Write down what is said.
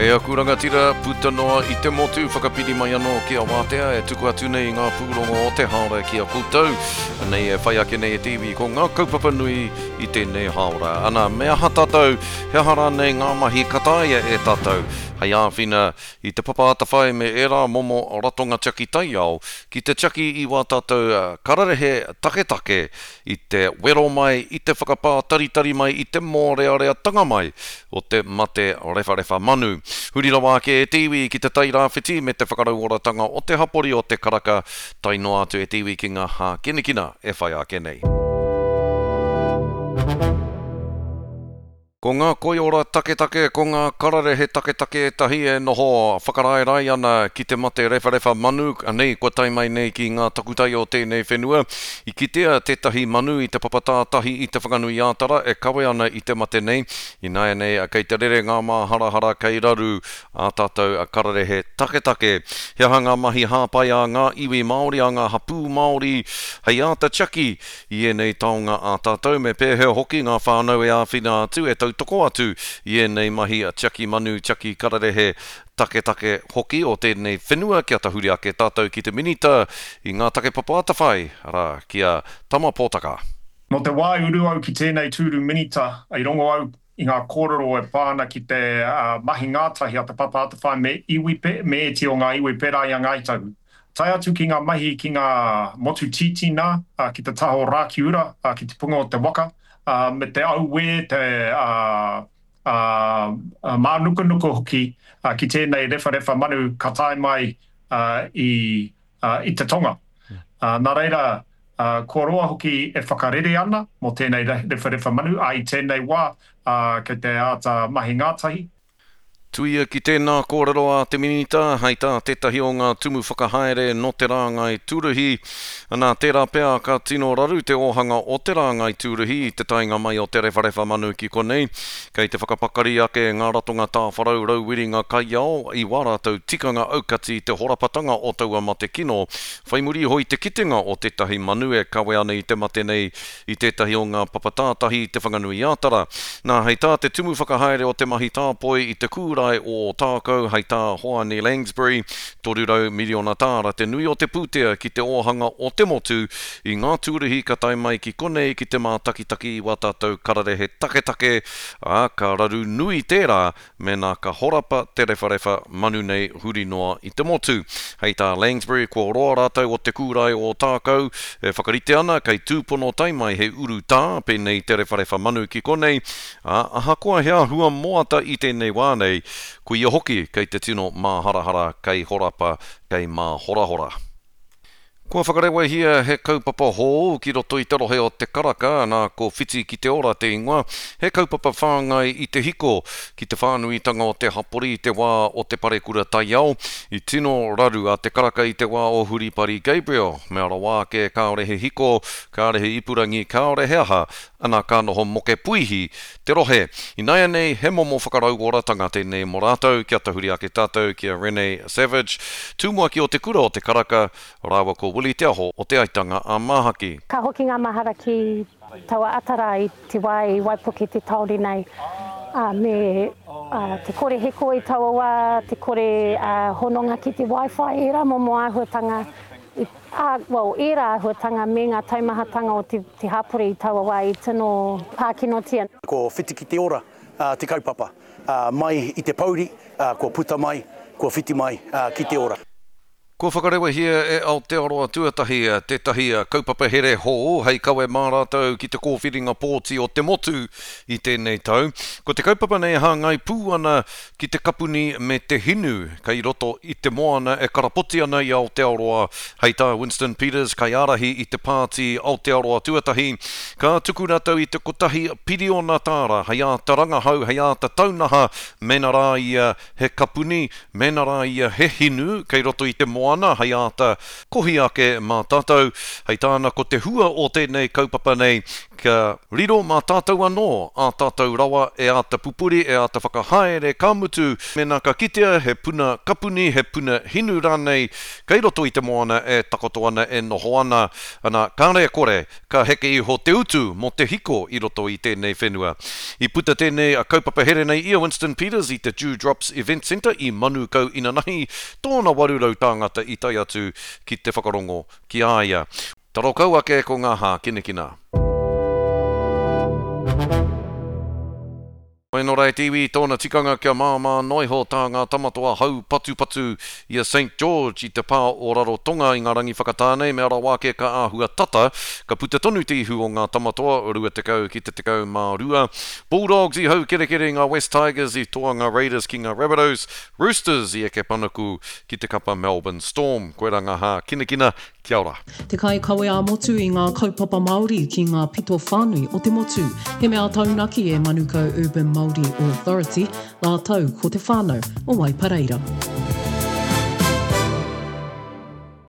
Hea kuranga tira puta noa I te motu whakapiri mai anō ki a wātea e tuku atu nei ngā pūrongo o te haora ki a koutou. Nei e whai ake nei e TV ko ngā kaupapa nui I tēnei haora. Ana mea ha tātou, he hara nei ngā mahi kataia e tātou. Hei āwhina I te papaata whai me e rā momo ratonga chaki tai au, ki te chaki I wā tātou kararehe take I te wero mai, I te whakapā taritari mai, I te mōrearea tanga mai o te mate refa manu. Huri rawa ke e tiwi ki te tai rāwhiti me te whakarauoratanga o te hapori o te karaka tai noa atu e tiwi ki ngā hā kinekina e whai ake nei. Ko ngā koiora take, ko ngā kararehe take tahi e noho whakaraerai ana ki te mate refa manu, nei kua tai mai nei ki ngā takutai o tēnei whenua. I kitea tētahi manu I te papatā tahi I te whakanui ātara e kawe ana I te mate nei. I nai nei kei te rere ngā mā hara kei raru a tātou a kararehe take. He hanga mahi hāpai a ngā iwi Māori a ngā hapū Māori hei āta chaki I e nei taonga a tātou me pēheo hoki ngā whānau e āwhina atu e toko atu I nei mahi a chaki manu, chaki kararehe take hoki o tēnei whenua kia tahuri ake tātou ki te minita I ngā take papaata whai, ara kia tama pōtaka. No te wai uru au ki tēnei tūru minita, I rongo au I ngā kōrero e pāna ki te mahi ngātahi a te papaata whai me e ti o ngā iwi pera I a ngaitahu. Tai atu ki ngā mahi ki ngā motu titina, ki te taho rākiura, ki te punga o te waka, me te auwe, te mānuka hoki ki tēnei refa manu ka tae mai I te tonga. Nā reira, kua roa hoki e whakarere ana mo tēnei refa manu, ai tēnei wā kei te āta mahi ngātahi. Tuia ki tēnā kōrero a te minita, hei tā tētahi o ngā tumu whakahaere no te rāngai tūruhi. Nā tērā pēr ka tino raru te ohanga o te rāngai tūruhi I te tainga mai o te refa manu ki konei. Kei te whakapakari ake ngā ratonga tā wharau rauwiringa kai ao I wārātou tikanga aukati te horapatanga o taua mate kino. Whaimuri hoi te kitenga o tētahi manu e kawe ana I te mate nei I tētahi o ngā papatātahi I te whanganui ātara. Nā hei tā te tumu whakahaere o te mahi tāpoi I te kūra o tākau hei tā Hoani Langsbury, torurau miliona tāra te nui o te pūtea ki te ohanga o te motu I ngā tūruhi ka tai mai ki konei ki te mā taki I wātātou kararehe take, ka raru nui tērā me nā ka horapa te refa manu nei huri noa I te motu. Hei tā Langsbury kua roa rātou o te kūrai o tākau, e whakarite ana kei tūpono tai mai he uru tā pēnei te refa manu ki konei, aha koa hea hua moata I tēnei wānei, ko ia hoki kei te tino mā harahara kei horapa kei mā hora. Kua whakarewa hia he kaupapa hō ki roto I te rohe o te karaka nā ko whiti ki te ora te ingoa. He kaupapa whāngai I te hiko ki te whānuitanga o te hapori I te wā o te parekura tai au. I tino raru a te karaka I te wā o Huripari Gabriel. Me ara wā ke kāorehe hiko, kāorehe ipurangi, kāorehe aha, ana ka noho moke puihi te rohe. I nai nei he momo whakarauoratanga tēnei mō rātou, kia tahuri ake tātou, kia Renee Savage. Tūmua ki o te kura o te karaka, rāwa ko Willie te aho o te aitanga a Māhaki. Ka hoki ngā mahara ki taua atara I te waipuke te tauri nei. Te kore heko I taua wā, te kore hononga ki te Wi-Fi, e rā momo āhuatanga, e rā āhuatanga me ngā taumahatanga o te hapori I taua wā I tino pākinotia. Ko whiti ki te ora, te kaupapa, mai I te pauri, ko puta mai, ko whiti mai ki te ora. Ko whakarewa hia e Aotearoa tuatahi tētahi kaupapa here hō, hei kawe mā rātou ki te kōwhiringa pōti o te motu I tēnei tau. Ko te kaupapa nei hāngai pū ana ki te kapuni me te hinu, kei roto I te moana e karapoti ana I Aotearoa. Hei tā Winston Peters kai arahi I te pāti Aotearoa tuatahi. Ka tuku rātou I te kotahi piriona tāra, hei ā taranga hau, hei ā ta taunaha, mena rā ia he kapuni, mena rā ia he hinu, kei roto I te moana. Hei āta kohi ake mā tātou, hei tāna ko te hua o tēnei kaupapa nei, Kia riro mā tātou anō, a tātou rawa e a te pupuri, e a te whakahaere ka mutu, mena ka kitea he puna kapuni, he puna hinu rānei, kei roto i te moana e takoto ana e noho ana, ana kārea kore, ka heke iho te utu mo te hiko i roto i tēnei whenua. I puta tēnei a kaupapa here nei ia Winston Peters i te Dewdrops Event Centre i Manukau Inanahi, tōna warurau tāngata i tai atu ki te whakarongo ki aia. Taro kau ake ko ngā hā kinekina. Koe no rei tiwi, tōna tikanga kia māma noiho tā ngā tamatoa hau patu i a St. George i te pā o Rarotonga i ngā rangi whakatānei, me ara wāke ka āhua tata, ka puta tonu te ihu o ngā tamatoa, o rua tekau ki te tekau mā rua. Bulldogs i hau kere ngā West Tigers i toa ngā Raiders ki ngā Rabbitohs, Roosters i eke panaku ki te kapa Melbourne Storm. Koe rā ngā hā kinekina, kia ora. Te kai kawe a motu i ngā kaupapa Māori ki ngā pito whānui o te motu. He mea taunaki e Manukau Urban Māori Authority, la tau ko te whānau o Waipareira.